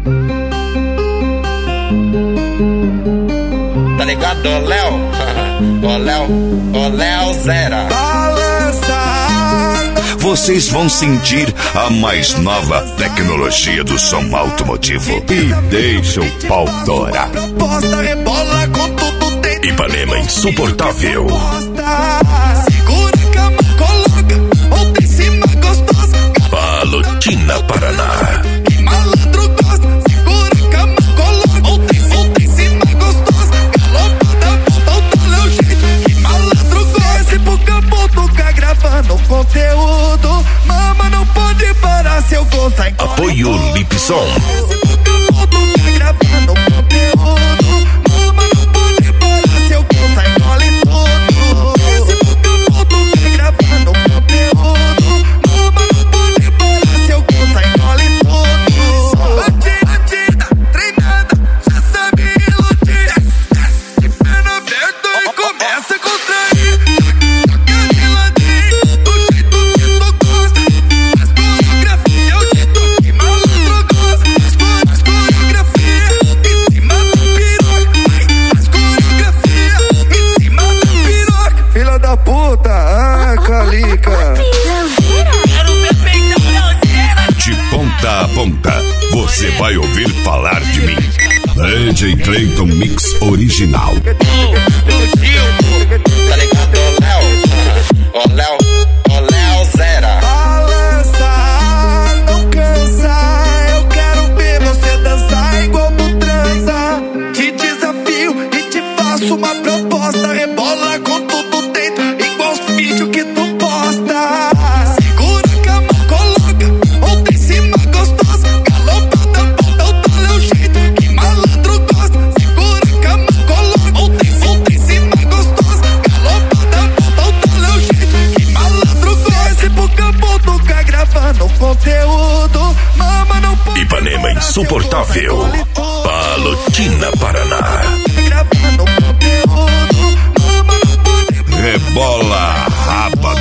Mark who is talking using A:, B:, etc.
A: Tá ligado, Léo? Ô Léo Zera.
B: Vocês vão sentir a mais nova tecnologia do som automotivo e deixa o pau torar. Ipanema insuportável. Palotina, Paraná.
C: Conteúdo, mama não pode parar se eu vou sair.
B: Apoio Lipson.
C: Gravando conteúdo, mama não pode parar se eu vou sair. Engole tudo. Esse puto tá gravando conteúdo, mama não pode parar se eu vou sair. Engole tudo. Bandida, treinada, já sabe iludir. De perna aberta e começa a contrair.
B: De ponta a ponta, você vai ouvir falar de mim. DJ Clayton Mix Original.
A: Tá ligado, Léo? Ô Léo Zera.
C: Balança, não cansa. Eu quero ver você dançar igual tu transa. Te desafio e te faço uma proposta. Rebola com tudo dentro, igual os vídeos que tu posta. Segura a cama, coloca outra em cima gostosa. Galopada, bota o tal é o jeito que malandro gosta. Segura a cama, coloca outra em cima gostosa. Galopada, bota o tal é o jeito que malandro gosta. Esse Pucabu nunca gravando conteúdo, mama não pode.
B: Ipanema insuportável. Palotina, Paraná.
C: Gravando conteúdo, mama não pode.
B: Rebola a raba